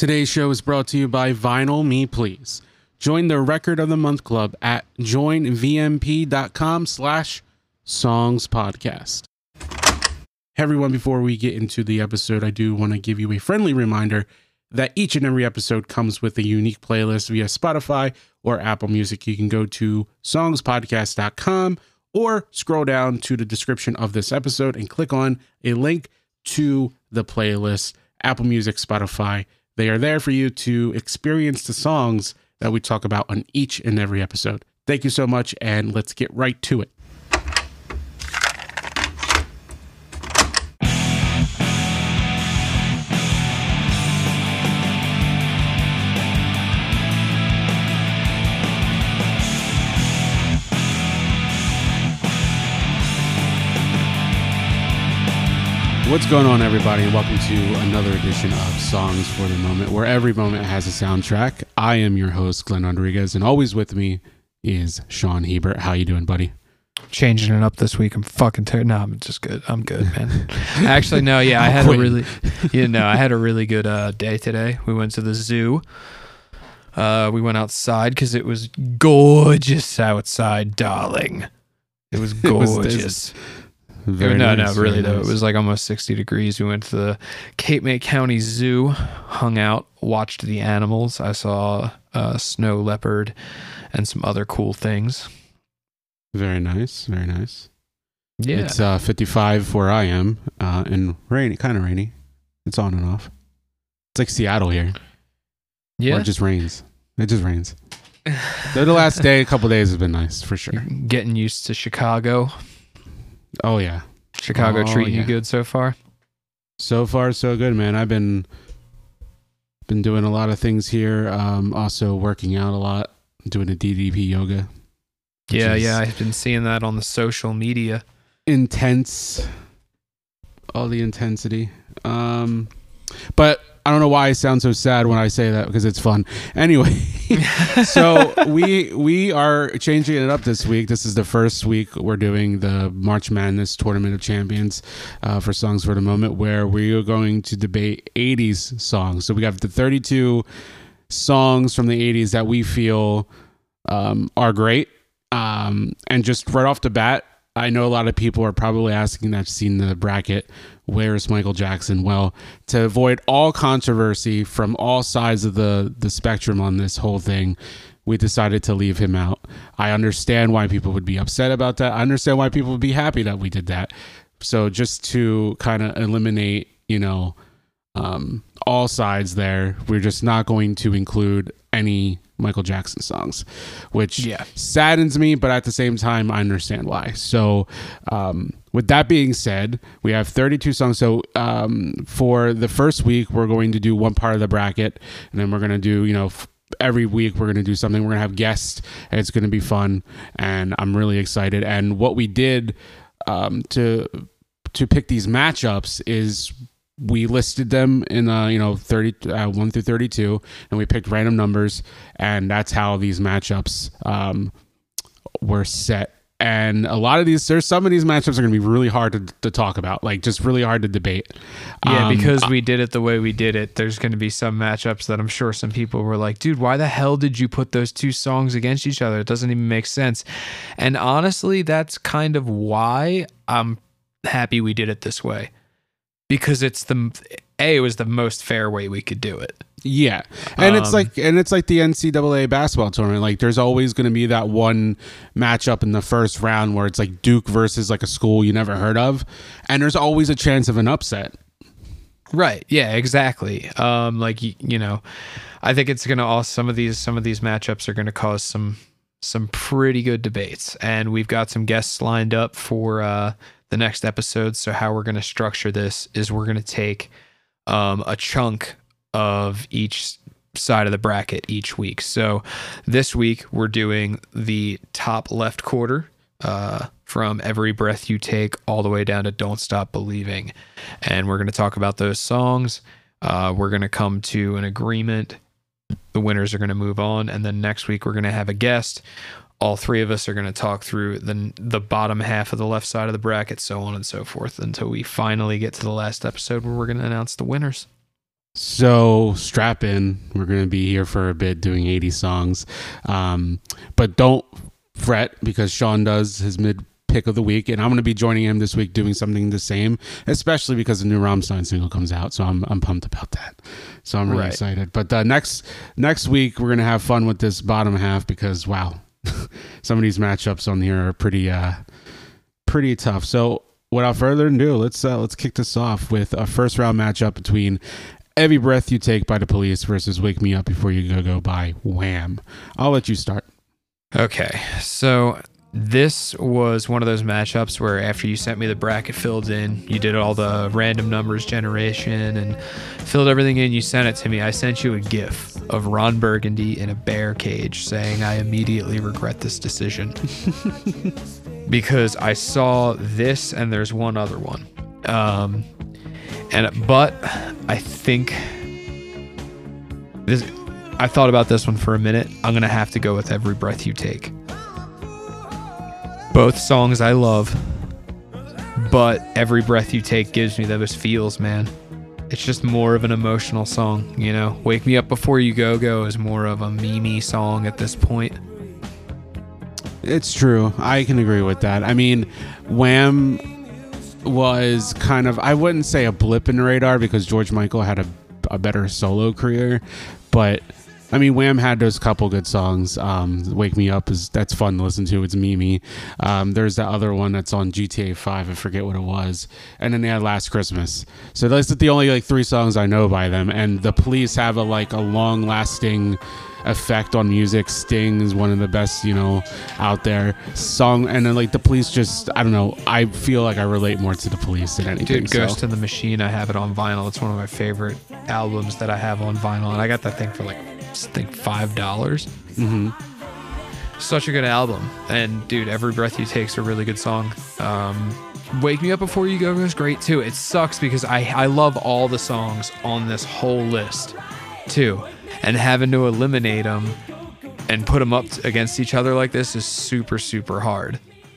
Today's show is brought to you by Vinyl Me Please. Join the Record of the Month Club at joinvmp.com/songspodcast. Hey everyone, before we get into the episode, I do want to give you a friendly reminder that each and every episode comes with a unique playlist via Spotify or Apple Music. You can go to songspodcast.com or scroll down to the description of this episode and click on a link to the playlist, Apple Music, Spotify. They are there for you to experience the songs that we talk about on each and every episode. Thank you so much, and let's get right to it. What's going on, everybody, and welcome to another edition of Songs for the Moment, where every moment has a soundtrack. I am your host, Glenn Rodriguez, and always with me is Sean Hebert. How you doing, buddy? Changing it up this week. I'm fucking tired. No, I'm just good. I'm good, man. Actually, no, yeah, I had a really good day today. We went to the zoo. We went outside because it was gorgeous outside, darling. It was gorgeous. Really, nice. It was like almost 60 degrees. We went to the Cape May County Zoo, hung out, watched the animals. I saw a snow leopard and some other cool things. Very nice, very nice. Yeah, it's 55 where I am, and rainy, kind of rainy. It's on and off. It's like Seattle here. Yeah, or it just rains. It just rains. Though the last day, a couple days has been nice for sure. Getting used to Chicago. Oh yeah, Chicago treating you good so far? So far, so good, man. I've been doing a lot of things here. Also working out a lot, doing a DDP yoga. Yeah, I've been seeing that on the social media. Intense, all the intensity. But I don't know why I sound so sad when I say that, because it's fun. Anyway, so we are changing it up this week. This is the first week we're doing the March Madness Tournament of Champions for Songs for the Moment, where we are going to debate 80s songs. So we have the 32 songs from the 80s that we feel are great. And just right off the bat, I know a lot of people are probably asking, that seen the bracket, where's Michael Jackson? Well, to avoid all controversy from all sides of the spectrum on this whole thing, we decided to leave him out. I understand why people would be upset about that. I understand why people would be happy that we did that. So just to kind of eliminate, all sides there, we're just not going to include any Michael Jackson songs, which saddens me, but at the same time, I understand why. So with that being said, we have 32 songs. So for the first week, we're going to do one part of the bracket, and then we're going to do, every week we're going to do something. We're going to have guests, and it's going to be fun, and I'm really excited. And what we did to pick these matchups is we listed them in 1 through 32, and we picked random numbers, and that's how these matchups were set. And a lot of these, some of these matchups are going to be really hard to talk about, like just really hard to debate. Yeah, because we did it the way we did it, there's going to be some matchups that I'm sure some people were like, dude, why the hell did you put those two songs against each other? It doesn't even make sense. And honestly, that's kind of why I'm happy we did it this way. Because it was the most fair way we could do it. Yeah. And it's like the NCAA basketball tournament. Like there's always going to be that one matchup in the first round where it's like Duke versus like a school you never heard of. And there's always a chance of an upset. Right. Yeah, exactly. I think it's going to some of these matchups are going to cause some pretty good debates. And we've got some guests lined up for the next episode. So how we're going to structure this is we're going to take a chunk of each side of the bracket each week. So this week we're doing the top left quarter from Every Breath You Take all the way down to Don't Stop Believing. And we're going to talk about those songs. We're going to come to an agreement. The winners are going to move on. And then next week we're going to have a guest. All three of us are going to talk through the bottom half of the left side of the bracket, so on and so forth, until we finally get to the last episode where we're going to announce the winners. So strap in. We're going to be here for a bit doing 80 songs. But don't fret because Sean does his mid pick of the week, and I'm going to be joining him this week doing something the same, especially because the new Rammstein single comes out. So I'm pumped about that. So I'm really excited. But next week we're going to have fun with this bottom half because wow, some of these matchups on here are pretty tough. So without further ado, let's kick this off with a first round matchup between Every Breath You Take by The Police versus Wake Me Up Before You Go by Wham. I'll let you start. Okay, so this was one of those matchups where after you sent me the bracket filled in, you did all the random numbers generation and filled everything in, you sent it to me. I sent you a GIF of Ron Burgundy in a bear cage saying, I immediately regret this decision. Because I saw this and there's one other one. But I think this. I thought about this one for a minute. I'm gonna have to go with Every Breath You Take. Both songs I love, but Every Breath You Take gives me those feels, man. It's just more of an emotional song, you know. Wake Me Up Before You Go is more of a meme song at this point. It's true. I can agree with that. I mean, Wham was kind of, I wouldn't say a blip in the radar because George Michael had a better solo career, but I mean, Wham had those couple good songs. Wake Me Up that's fun to listen to. It's Mimi. There's that other one that's on GTA 5. I forget what it was. And then they had Last Christmas. So that's the only like 3 songs I know by them. And The Police have a long lasting effect on music. Sting is one of the best, out there song. And then like The Police just, I don't know. I feel like I relate more to The Police than anything. Dude, Ghost in the Machine, I have it on vinyl. It's one of my favorite albums that I have on vinyl. And I got that thing for I think $5. Mm-hmm. Such a good album. And dude, Every Breath You Take's a really good song. Wake Me Up Before You Go is great too. It sucks because I love all the songs on this whole list too. And having to eliminate them and put them up against each other like this is super, super hard.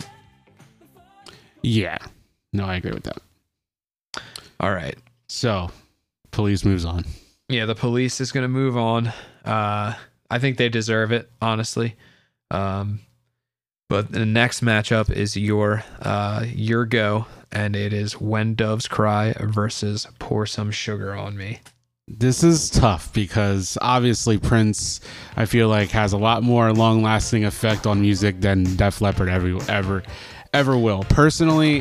Yeah. No, I agree with that. All right. So, Police moves on. Yeah, The Police is going to move on. I think they deserve it, honestly. But the next matchup is your go, and it is When Doves Cry versus Pour Some Sugar on Me. This is tough because obviously Prince, I feel like, has a lot more long-lasting effect on music than Def Leppard ever will. Personally,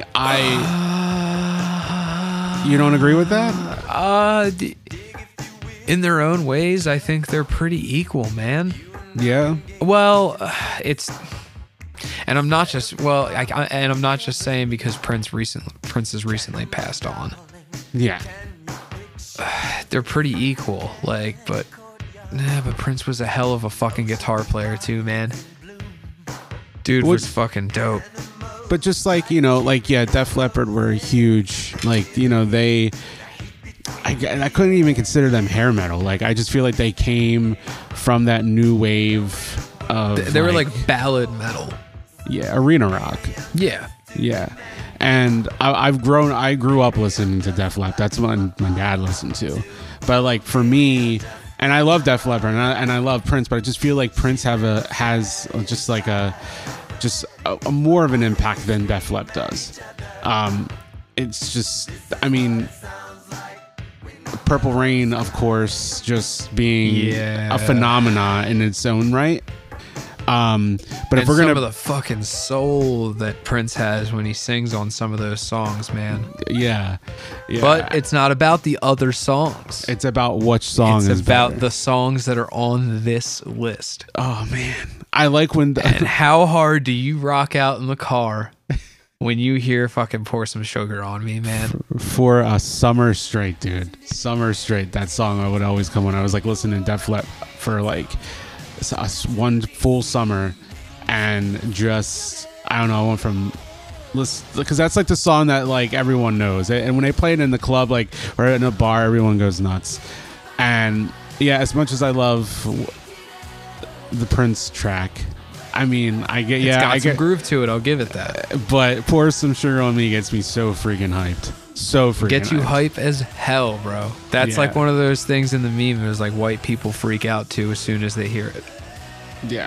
you don't agree with that? In their own ways, I think they're pretty equal, man. Yeah. Well, and I'm not just I'm not just saying because Prince has recently passed on. Yeah. They're pretty equal, but Prince was a hell of a fucking guitar player too, man. Dude was fucking dope. But just Def Leppard were huge. I couldn't even consider them hair metal. I just feel like they came from that new wave of... They were like ballad metal. Yeah, arena rock. Yeah. Yeah. And I grew up listening to Def Leppard. That's what my dad listened to. But for me, and I love Def Leppard and I love Prince, but I just feel like Prince has a more of an impact than Def Leppard does. It's just, Purple Rain, of course, just being a phenomena in its own right. But if we're gonna, some of the fucking soul that Prince has when he sings on some of those songs, man. Yeah. But it's not about the other songs. It's about which song. It's about the songs that are on this list. Oh man, I like when. And how hard do you rock out in the car when you hear fucking Pour Some Sugar on Me, man? For a summer straight, dude. Summer straight. That song would always come when I was listening to Def Leppard for one full summer, and just I don't know, I went from because that's the song that everyone knows, and when they play it in the club or in a bar, everyone goes nuts. And yeah, as much as I love the Prince track, I mean, I get, It's got I some get, groove to it. I'll give it that. but Pour Some Sugar on Me gets me so freaking hyped. So freaking Get you hyped. hype as hell, bro. That's like Yeah. one of those things in the meme. It was like white people freak out too as soon as they hear it. Yeah.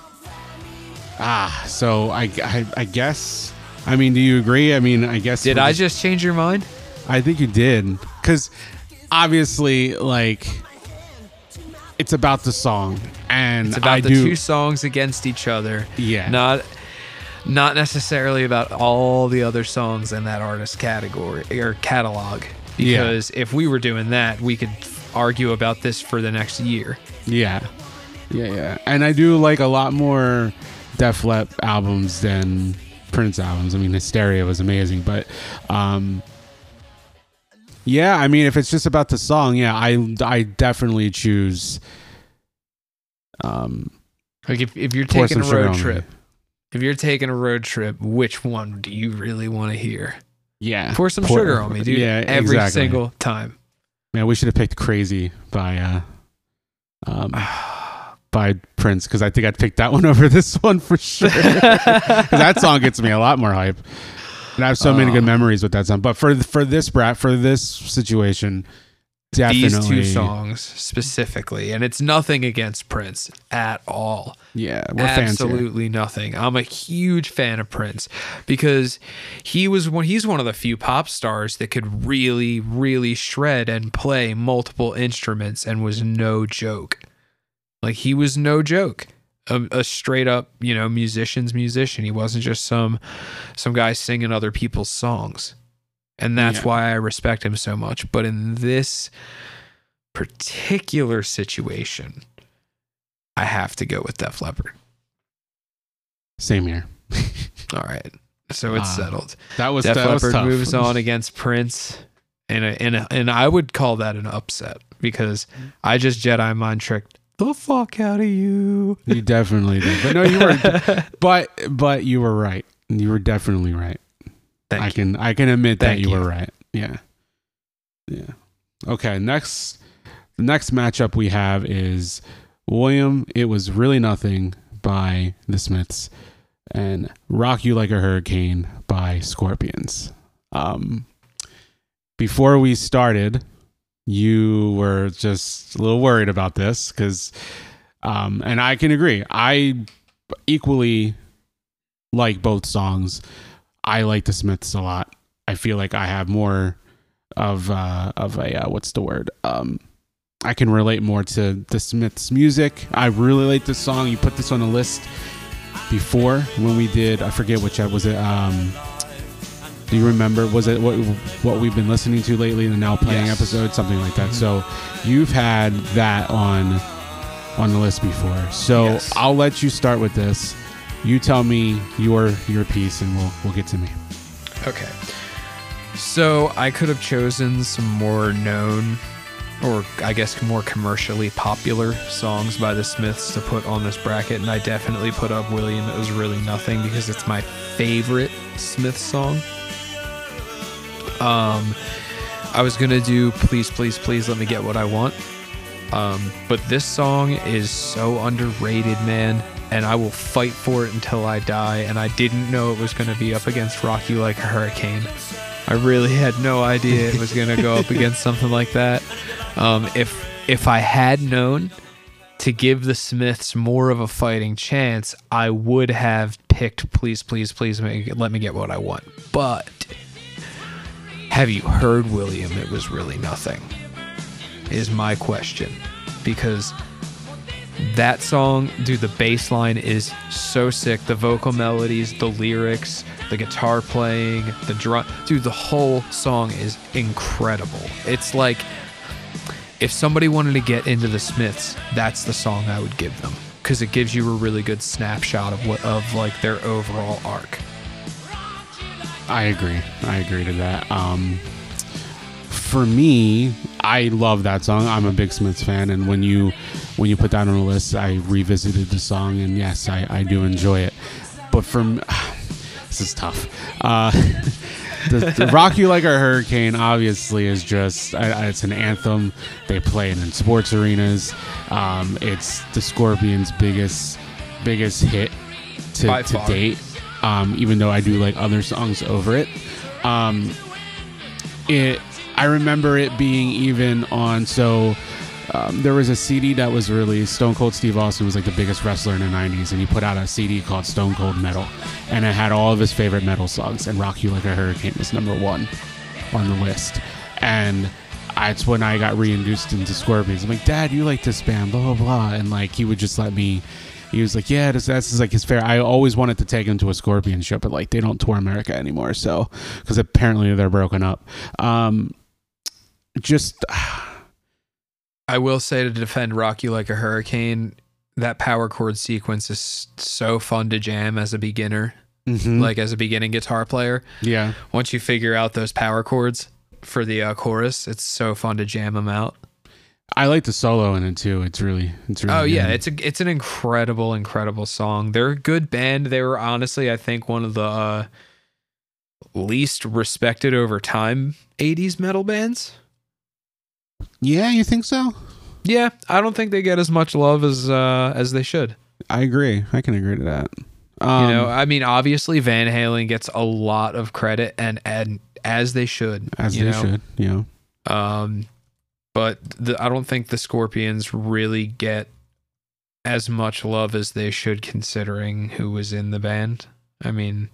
So I guess. I mean, do you agree? I mean, I guess. Did I just change your mind? I think you did, because obviously, like, it's about the song, and It's about the two songs against each other. Yeah. Not necessarily about all the other songs in that artist category or catalog. Because if we were doing that, we could argue about this for the next year. Yeah. And I do like a lot more Def Leppard albums than Prince albums. I mean, Hysteria was amazing, but yeah, I mean, if it's just about the song, yeah, I definitely choose. Like if you're Pour taking Some a Sugar road on Me. trip, which one do you really want to hear? Yeah, Pour some sugar on me, dude. Yeah, every exactly. single time. Man, we should have picked "Crazy" by Prince, because I think I'd pick that one over this one for sure. 'Cause that song gets me a lot more hype, and I have so many good memories with that song. But for this situation, definitely These two songs specifically, and it's nothing against Prince at all. Yeah, we're fans here. Absolutely nothing. I'm a huge fan of Prince because he's one of the few pop stars that could really, really shred and play multiple instruments and was no joke. Like, he was no joke. A straight up, musician's musician. He wasn't just some guy singing other people's songs. And that's why I respect him so much. But in this particular situation, I have to go with Def Leppard. Same here. All right. So it's settled. That was Def that was Leppard tough. moves on against Prince. And I would call that an upset because I just Jedi mind tricked the fuck out of you. You definitely did. But no, you were but you were right. You were definitely right. I can admit that you were right. Yeah. Okay, the next matchup we have is William, It Was Really Nothing by the Smiths and Rock You Like a Hurricane by Scorpions. Before we started, you were just a little worried about this because and I can agree. I equally like both songs. I like the Smiths a lot. I feel like I have more of a what's the word? I can relate more to the Smiths music. I really like this song. You put this on the list before when we did. I forget which was it. Do you remember? Was it what we've been listening to lately? The Now Playing episode, something like that. So you've had that on the list before. So I'll let you start with this. You tell me your piece, and we'll get to me. Okay. So I could have chosen some more known, or I guess more commercially popular songs by the Smiths to put on this bracket, and I definitely put up William, It Was Really Nothing because it's my favorite Smiths song. I was gonna do Please, Please, Please Let Me Get What I Want. But this song is so underrated, man. And I will fight for it until I die. And I didn't know it was going to be up against Rock You Like a Hurricane. I really had no idea it was going to go up against something like that. If I had known to give the Smiths more of a fighting chance, I would have picked Please, Please, Please Let Me Get What I Want. But have you heard William, It Was Really Nothing? Is my question. Because that song, dude, the bass line is so sick. The vocal melodies, the lyrics, the guitar playing, the drum. Dude, the whole song is incredible. It's like, if somebody wanted to get into the Smiths, that's the song I would give them. Because it gives you a really good snapshot of like their overall arc. I agree to that. For me, I love that song. I'm a big Smiths fan, and when you put that on the list, I revisited the song, and yes, I do enjoy it. But this is tough. The Rock You Like a Hurricane obviously is just it's an anthem. They play it in sports arenas. It's the Scorpions' biggest hit By to far. date. Even though I do like other songs over it. I remember it being even on, there was a CD that was released. Stone Cold Steve Austin was like the biggest wrestler in the 90s, and he put out a CD called Stone Cold Metal, and it had all of his favorite metal songs, and Rock You Like a Hurricane was number 1 on the list. And it's when I got reintroduced into Scorpions. I'm like, Dad, you like this band, blah blah blah, and like he would just let me. He was like, yeah, that's like his fair. I always wanted to take him to a Scorpion show, but like they don't tour America anymore, so because apparently they're broken up. I will say, to defend Rock You Like a Hurricane, that power chord sequence is so fun to jam as a beginner, like as a beginning guitar player. Yeah. Once you figure out those power chords for the chorus, it's so fun to jam them out. I like the solo in it too. It's really Oh yeah, good. it's an incredible song. They're a good band. They were honestly, I think, one of the least respected over time 80s metal bands. Yeah, you think so? Yeah, I don't think they get as much love as they should. I agree. I can agree to that. I mean, obviously Van Halen gets a lot of credit, and as they should. Yeah. But I don't think the Scorpions really get as much love as they should, considering who was in the band. I mean,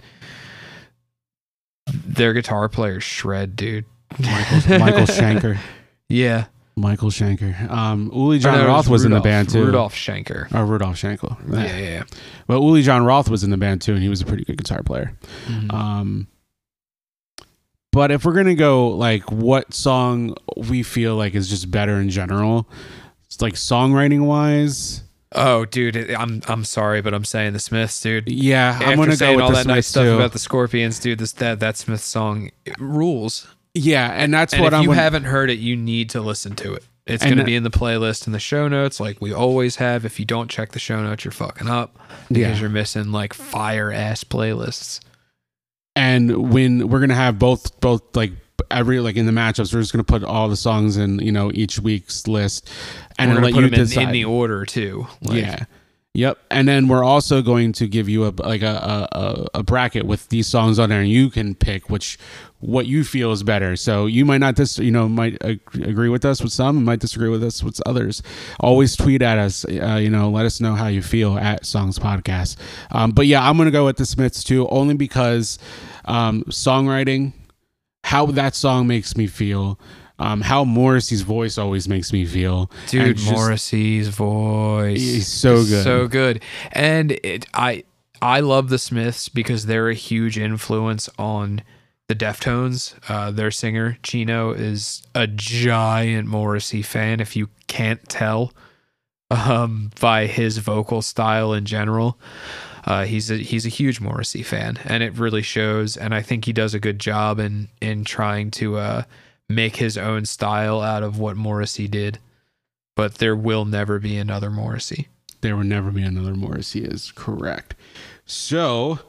their guitar players shred, dude. Michael Schenker. Yeah. Michael Schenker. Uli John Roth was in the band too. Rudolph Schenker. Oh, Rudolph Schenker. Yeah. But Uli John Roth was in the band too, and he was a pretty good guitar player. Mm-hmm. But if we're gonna go like what song we feel like is just better in general, it's like songwriting wise. Oh, dude, I'm sorry, but I'm saying the Smiths, dude. Yeah, After I'm gonna saying go with all the that Smiths nice stuff too. about the Scorpions, dude. That Smith song rules. Yeah, and that's And what if I'm. you haven't heard it, you need to listen to it. It's going to be in the playlist in the show notes, like we always have. If you don't check the show notes, you're fucking up because you're missing like fire ass playlists. And when we're gonna have both like every like in the matchups, we're just gonna put all the songs in each week's list, and we're then going let to you put them decide. in the order too. Like, Yeah. Yep. And then we're also going to give you a bracket with these songs on there, and you can pick what you feel is better. So you might not might agree with us with some, and might disagree with us with others. Always tweet at us. Let us know how you feel at Songs Podcast. But yeah, I'm gonna go with the Smiths too, only because songwriting, how that song makes me feel. How Morrissey's voice always makes me feel. dude, Morrissey's voice. He's so good. So good. And I love the Smiths because they're a huge influence on the Deftones. Their singer, Chino, is a giant Morrissey fan, if you can't tell by his vocal style in general. He's a huge Morrissey fan, and it really shows. And I think he does a good job in trying to make his own style out of what Morrissey did. But there will never be another Morrissey. There will never be another Morrissey is correct. So,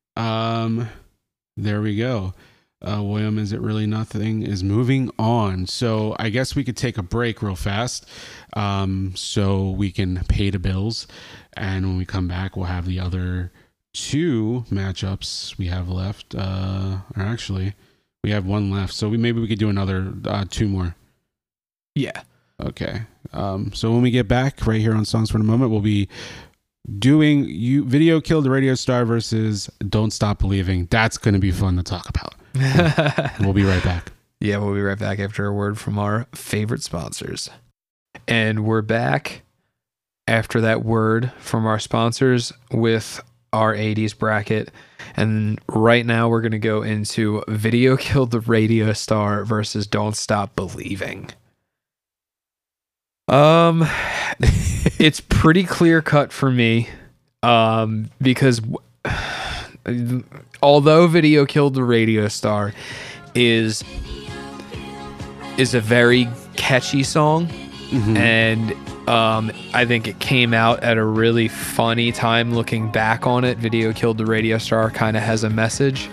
there we go. William, Is It Really Nothing is moving on. So I guess we could take a break real fast so we can pay the bills. And when we come back, we'll have the other two matchups we have left. Or actually, we have one left. So maybe we could do another two more. Yeah. Okay. So when we get back right here on Songs for the Moment, we'll be doing Video Killed the Radio Star versus Don't Stop Believing. That's going to be fun to talk about. We'll be right back. Yeah, we'll be right back after a word from our favorite sponsors. And we're back after that word from our sponsors with our 80s bracket. And right now we're going to go into Video Killed the Radio Star versus Don't Stop Believing. It's pretty clear cut for me, because although Video Killed the Radio Star is a very catchy song, and I think it came out at a really funny time looking back on it. Video Killed the Radio Star kind of has a message,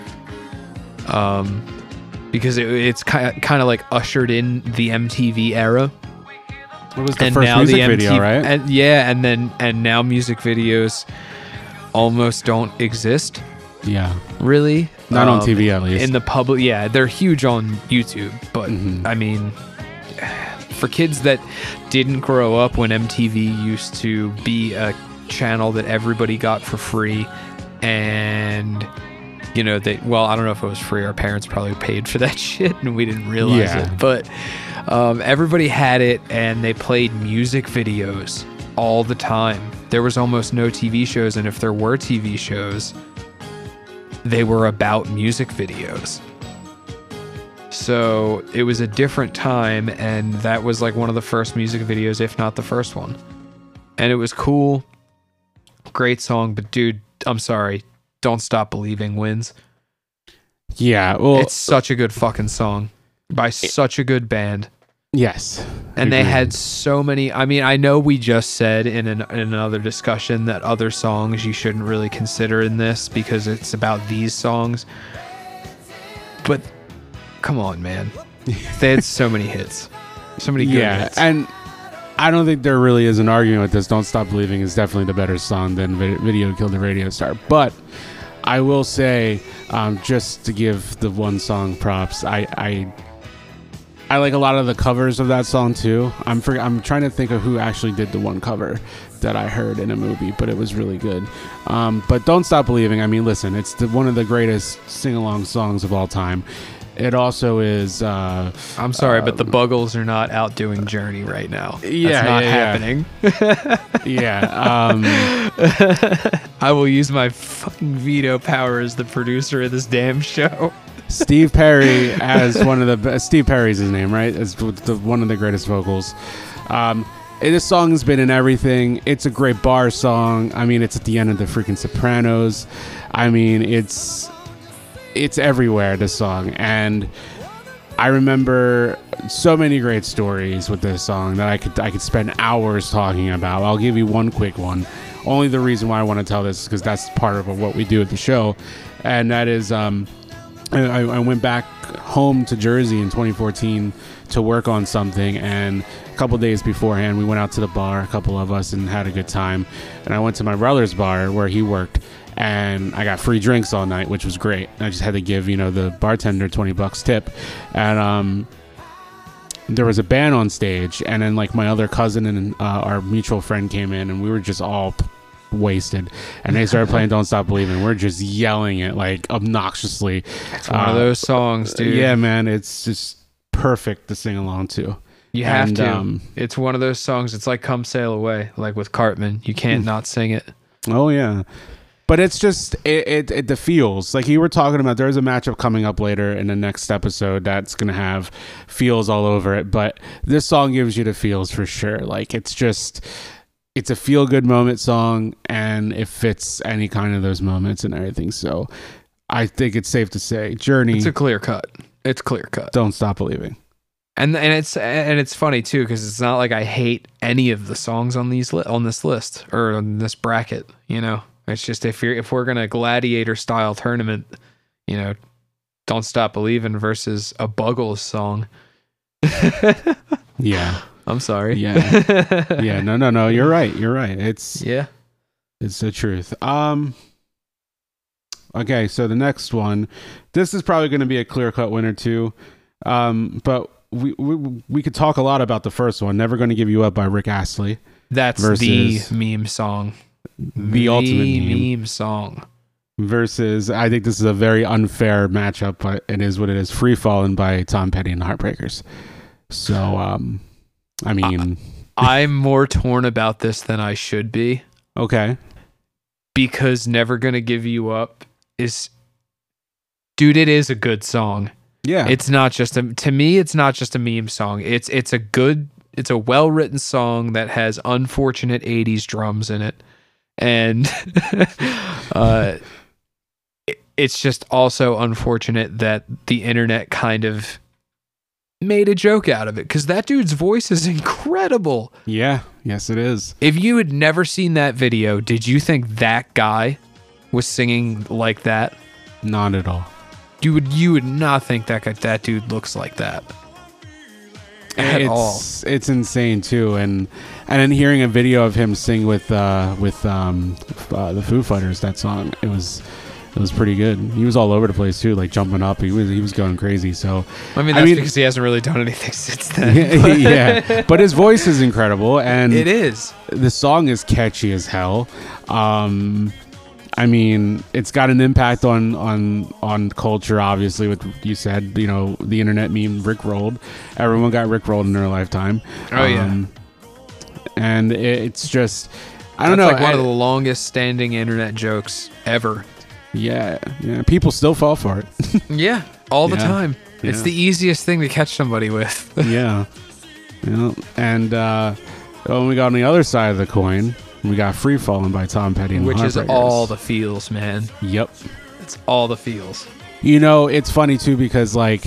because it's kind of like ushered in the MTV era. It was the first music video, right? And now music videos almost don't exist, Yeah. really. Not on TV, at least. In the public, yeah, they're huge on YouTube, but I mean, for kids that didn't grow up when MTV used to be a channel that everybody got for free, and you know, I don't know if it was free. Our parents probably paid for that shit and we didn't realize it, but everybody had it, and they played music videos all the time. There was almost no TV shows, and if there were TV shows, they were about music videos. So it was a different time, and that was like one of the first music videos, if not the first one. And it was cool. Great song, but dude, I'm sorry. Don't Stop Believing wins. Yeah, well, it's such a good fucking song by such a good band. Yes. And they had so many. I mean, I know we just said in another discussion that other songs you shouldn't really consider in this because it's about these songs. But come on, man. They had so many hits. So many good hits. And I don't think there really is an argument with this. Don't Stop Believing is definitely the better song than Video Killed the Radio Star. But I will say, just to give the one song props, I like a lot of the covers of that song too. I'm trying to think of who actually did the one cover that I heard in a movie, but it was really good. But Don't Stop Believing, I mean, listen, it's one of the greatest sing-along songs of all time. It also is... I'm sorry, but the Buggles are not outdoing Journey right now. Yeah, That's not happening. I will use my fucking veto power as the producer of this damn show. Steve Perry as one of the best. Steve Perry's his name, right? As one of the greatest vocals. This song has been in everything. It's a great bar song. I mean, it's at the end of the freaking Sopranos. I mean, it's everywhere, this song. And I remember so many great stories with this song that I could spend hours talking about. I'll give you one quick one. Only the reason why I want to tell this is because that's part of what we do at the show, and that is I went back home to Jersey in 2014 to work on something, and a couple days beforehand we went out to the bar, a couple of us, and had a good time. And I went to my brother's bar where he worked, and I got free drinks all night, which was great. I just had to give the bartender $20 tip, and there was a band on stage, and then like my other cousin and our mutual friend came in, and we were just all wasted, and they started playing Don't Stop Believing. We're just yelling it like obnoxiously. It's one of those songs, dude. Yeah, man, it's just perfect to sing along to. You have to. It's one of those songs. It's like Come Sail Away, like with Cartman. You can't not sing it. Oh yeah, but it's just it the feels like you were talking about. There's a matchup coming up later in the next episode that's gonna have feels all over it, but this song gives you the feels for sure. Like it's a feel-good moment song, and it fits any kind of those moments and everything. So I think it's safe to say Journey. It's a clear cut. It's clear cut. Don't Stop Believing. And it's funny too, because it's not like I hate any of the songs on this list or on this bracket. You know, it's just if we're gonna gladiator style tournament, you know, Don't Stop Believing versus a Buggles song. Yeah. I'm sorry. Yeah. Yeah. No. You're right. It's the truth. Okay. So the next one, this is probably going to be a clear cut winner too. But we could talk a lot about the first one. Never Going to Give You Up by Rick Astley. That's the meme song. The ultimate meme song. Versus, I think this is a very unfair matchup, but it is what it is. Free Fallin' by Tom Petty and the Heartbreakers. So, I mean, I'm more torn about this than I should be. Okay. Because Never Gonna Give You Up is, dude, it is a good song. Yeah. It's not just to me, it's not just a meme song. It's a well-written song that has unfortunate 80s drums in it. And it's just also unfortunate that the internet kind of made a joke out of it, because that dude's voice is incredible. Yeah, yes it is. If you had never seen that video, did you think that guy was singing like that? Not at all. You would not think that dude looks like that. at all. It's insane too, and then hearing a video of him sing with the Foo Fighters, that song, it was pretty good. He was all over the place too, like jumping up. He was going crazy. So I mean, because he hasn't really done anything since then. Yeah, but his voice is incredible, and it is. The song is catchy as hell. I mean, it's got an impact on culture, obviously, with you said, you know, the internet meme Rickrolled. Everyone got Rickrolled in their lifetime. Oh, yeah. And it's just, I don't know. That's like one of the longest standing internet jokes ever. Yeah. People still fall for it. Yeah, all the Yeah. time. Yeah. It's the easiest thing to catch somebody with. Yeah. And when we got on the other side of the coin, we got Free Fallin' by Tom Petty and the Which is Heartbreakers. all the feels, man. Yep. It's all the feels. You know, it's funny too because like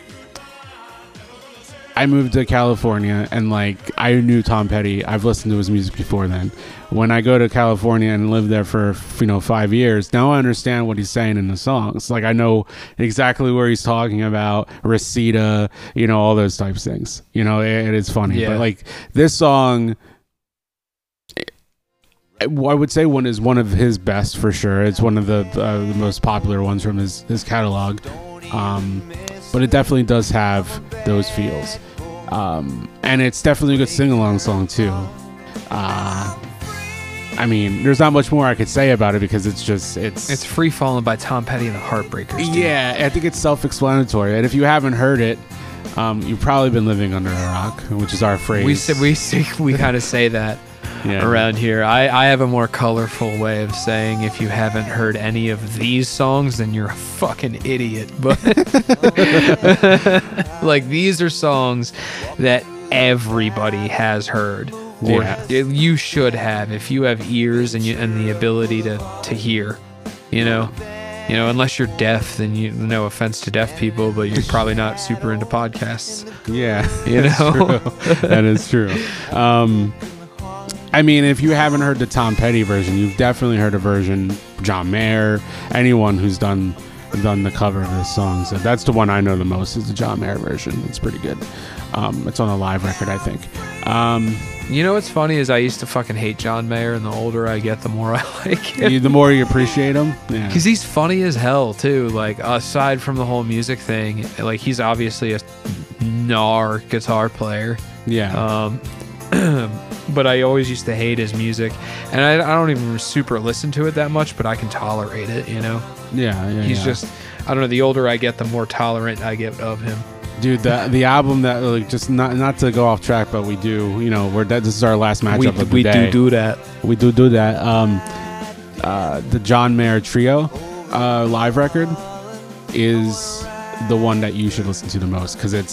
I moved to California and like I knew Tom Petty. I've listened to his music before then. When I go to California and live there for 5 years, now I understand what he's saying in the songs. Like I know exactly where he's talking about, Reseda, all those types of things. It is funny. Yeah. But like this song, I would say one of his best for sure. It's one of the most popular ones from his catalog, but it definitely does have those feels, and it's definitely a good sing-along song too. I mean, there's not much more I could say about it because it's Free Fallin' by Tom Petty and the Heartbreakers. Dude. Yeah, I think it's self-explanatory, and if you haven't heard it, you've probably been living under a rock, which is our phrase. We kind of say that. Yeah. Around here, I have a more colorful way of saying if you haven't heard any of these songs, then you're a fucking idiot. But like these are songs that everybody has heard, or you should have if you have ears and the ability to hear. Unless you're deaf, then no offense to deaf people, but you're probably not super into podcasts. Yeah, that is true. I mean, if you haven't heard the Tom Petty version, you've definitely heard a version, John Mayer, anyone who's done the cover of this song. So that's the one I know the most is the John Mayer version. It's pretty good. It's on a live record, I think. What's funny is I used to fucking hate John Mayer, and the older I get, the more I like him. The more you appreciate him. Yeah. Because he's funny as hell, too. Like, aside from the whole music thing, like, he's obviously a gnar guitar player. Yeah. But I always used to hate his music, and I don't even super listen to it that much, but I can tolerate it, Yeah. He's just, I don't know, the older I get, the more tolerant I get of him. Dude, the album that, like, just not to go off track, but we do, this is our last matchup of the day. We do that. We do that. The John Mayer Trio live record is the one that you should listen to the most because it's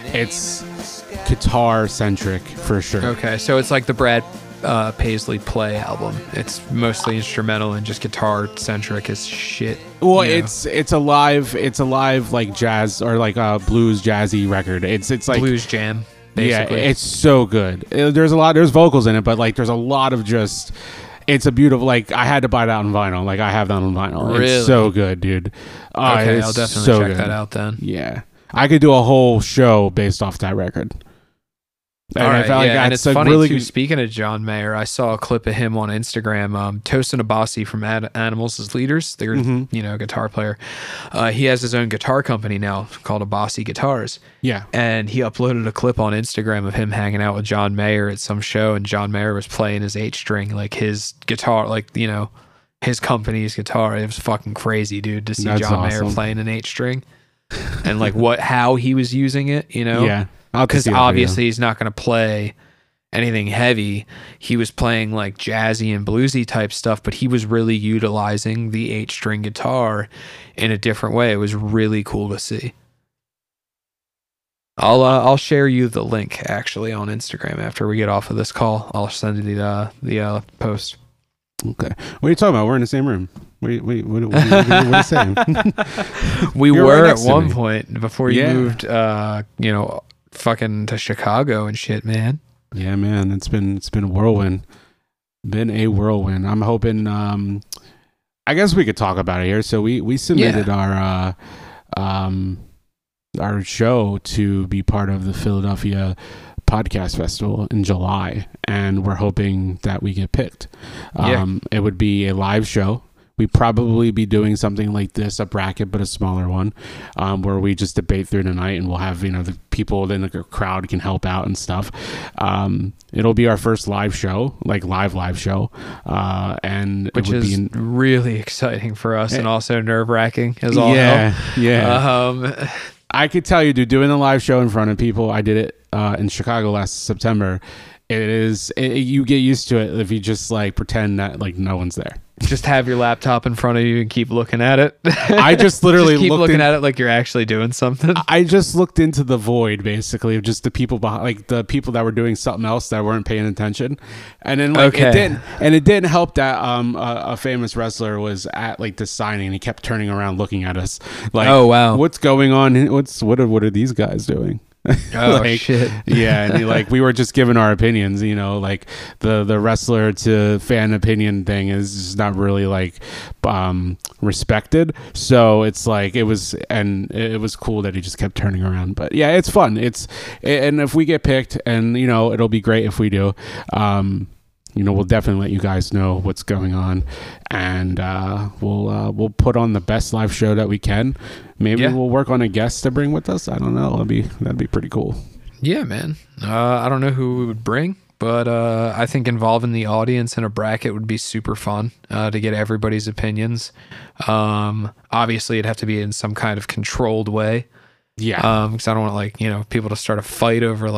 guitar centric for sure. Okay, so it's like the Brad Paisley Play album. It's mostly instrumental and just guitar centric as shit. Well, it's a live like jazz or like a blues jazzy record. It's like blues jam. Basically. Yeah, it's so good. There's vocals in it, but like there's a lot of just. It's a beautiful, like, I had to buy that on vinyl. Like, I have that on vinyl. Really? It's so good, dude. Okay, I'll definitely check that out then. Yeah. I could do a whole show based off that record. All right, and it's funny, really too, speaking of John Mayer, I saw a clip of him on Instagram. Tosin Abasi from Animals as Leaders, they're, guitar player. He has his own guitar company now called Abasi Guitars. Yeah. And he uploaded a clip on Instagram of him hanging out with John Mayer at some show, and John Mayer was playing his 8-string, like his guitar, like, his company's guitar. It was fucking crazy, dude, to see John Mayer playing an 8-string and like how he was using it, Yeah. Because obviously he's not going to play anything heavy. He was playing like jazzy and bluesy type stuff, but he was really utilizing the 8-string guitar in a different way. It was really cool to see. I'll share you the link actually on Instagram after we get off of this call. I'll send you the post. Okay. What are you talking about? We're in the same room. What are you saying? We were right at one point before you moved, fucking to Chicago and shit, man. Yeah, man, it's been a whirlwind. Been a whirlwind. I'm hoping. I guess we could talk about it here. So we submitted our our show to be part of the Philadelphia Podcast Festival in July, and we're hoping that we get picked. It would be a live show. We'd probably be doing something like this, a bracket, but a smaller one, where we just debate through the night, and we'll have, the people in the crowd can help out and stuff. It'll be our first live show, like live show. And which is really exciting for us and also nerve wracking as all hell. Yeah. I could tell you, dude, doing a live show in front of people, I did it in Chicago last September. You get used to it if you just like pretend that like no one's there. Just have your laptop in front of you and keep looking at it. I just literally keep looking at it like you're actually doing something. I just looked into the void, basically, of just the people behind, like the people that were doing something else that weren't paying attention. And then it didn't help that a famous wrestler was at like the signing, and he kept turning around looking at us like, oh wow, what's going on? What are these guys doing? Oh shit. Yeah, and we were just giving our opinions, like the wrestler to fan opinion thing is just not really like respected. So it's like it was cool that he just kept turning around. But yeah, it's fun. And if we get picked, and it'll be great if we do. We'll definitely let you guys know what's going on, and we'll put on the best live show that we can. Maybe we'll work on a guest to bring with us. I don't know. That'd be pretty cool. Yeah, man. I don't know who we would bring, but I think involving the audience in a bracket would be super fun to get everybody's opinions. Obviously, it'd have to be in some kind of controlled way. Yeah. Because I don't want people to start a fight over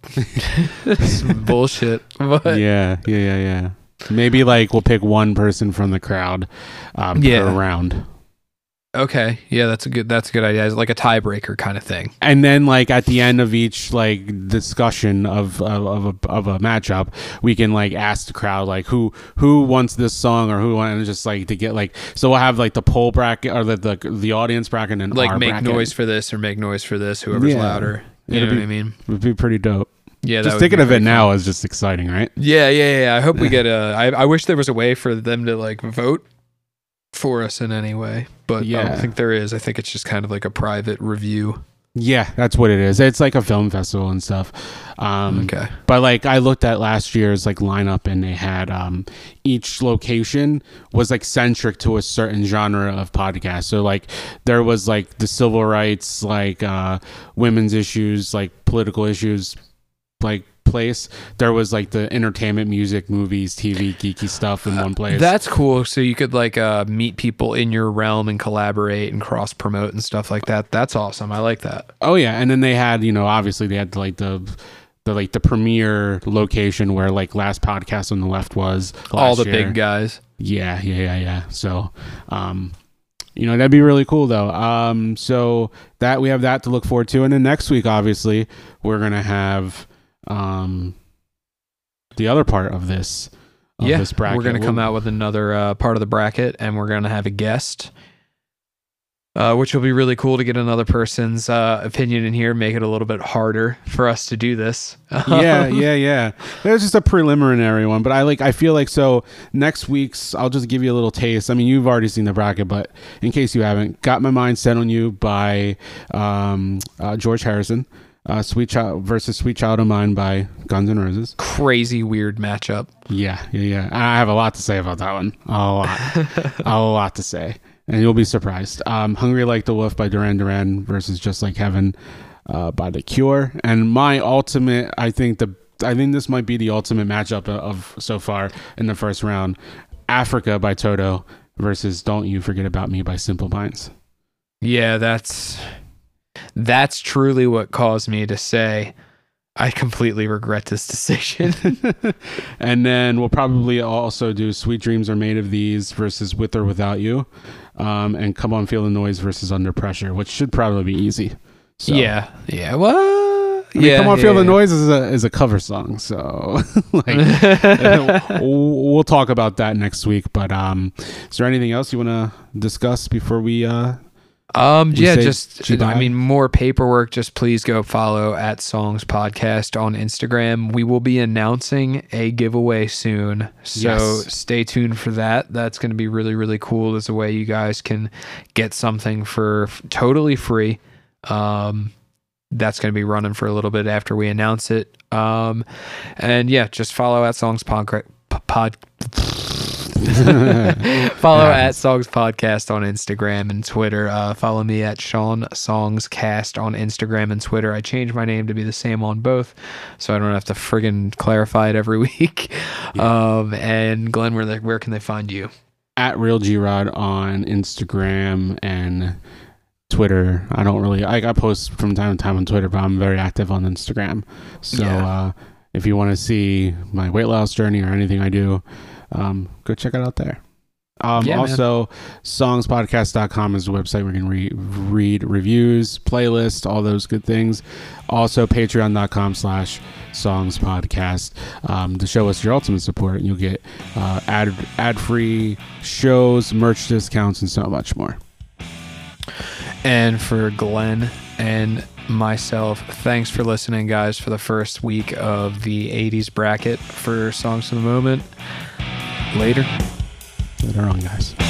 some bullshit. But yeah. Maybe we'll pick one person from the crowd per round. Okay. Yeah, that's a good idea. It's like a tiebreaker kind of thing. And then at the end of each discussion of a matchup, we can ask the crowd who wants this song, or who wants just to get so we'll have the poll bracket, or the audience bracket, and our make bracket. Noise for this or make noise for this, whoever's louder. You know what I mean? It would be pretty dope. Yeah, just thinking of it now is just exciting, right? Yeah. I hope we get I wish there was a way for them to vote for us in any way, but I don't think there is. I think it's just kind of like a private review. Yeah, that's what it is. It's like a film festival and stuff. Okay. But I looked at last year's lineup, and they had each location was centric to a certain genre of podcast. So there was the civil rights, women's issues, political issues, place. There was the entertainment, music, movies, TV, geeky stuff in one place. That's cool. So you could meet people in your realm and collaborate and cross promote and stuff like that. That's awesome. I like that. Oh yeah, and then they had obviously they had the premiere location where Last Podcast on the Left was all the big guys. Yeah. So that'd be really cool though. So that we have that to look forward to, and then next week obviously we're gonna have the other part of this bracket. We're going to come out with another part of the bracket, and we're going to have a guest, which will be really cool to get another person's opinion in here, make it a little bit harder for us to do this. Yeah. There's just a preliminary one, but I feel so next week's, I'll just give you a little taste. I mean, you've already seen the bracket, but in case you haven't, Got My Mind Set on You by George Harrison. Sweet Child versus Sweet Child of Mine by Guns N' Roses. Crazy weird matchup. Yeah. I have a lot to say about that one. A lot to say, and you'll be surprised. Hungry Like the Wolf by Duran Duran versus Just Like Heaven by The Cure. And my ultimate, I think this might be the ultimate matchup of so far in the first round. Africa by Toto versus Don't You Forget About Me by Simple Minds. Yeah, that's truly what caused me to say I completely regret this decision. And then we'll probably also do Sweet Dreams Are Made of These versus With or Without You, and Come On Feel the Noise versus Under Pressure, which should probably be easy. So, yeah. Well, Come On Feel the Noise is a cover song, so we'll talk about that next week. But is there anything else you want to discuss before we more paperwork. Just please go follow at Songs Podcast on Instagram. We will be announcing a giveaway soon, so stay tuned for that. That's going to be really, really cool. There's a way you guys can get something for totally free. That's going to be running for a little bit after we announce it. And yeah, just follow at Songs Follow at Songs Podcast on Instagram and Twitter. Follow me at Sean Songscast on Instagram and Twitter. I changed my name to be the same on both, so I don't have to friggin' clarify it every week. And Glenn, where can they find you? At Real G-Rod on Instagram and Twitter. I post from time to time on Twitter, but I'm very active on Instagram. So if you want to see my weight loss journey or anything I do, go check it out there. Also, songspodcast.com is the website where you can read reviews, playlists, all those good things. Also, patreon.com/songspodcast to show us your ultimate support. You'll get ad-free shows, merch discounts, and so much more. And for Glenn and myself, thanks for listening, guys, for the first week of the 80s bracket for Songs of the Moment. Later. Later on, guys.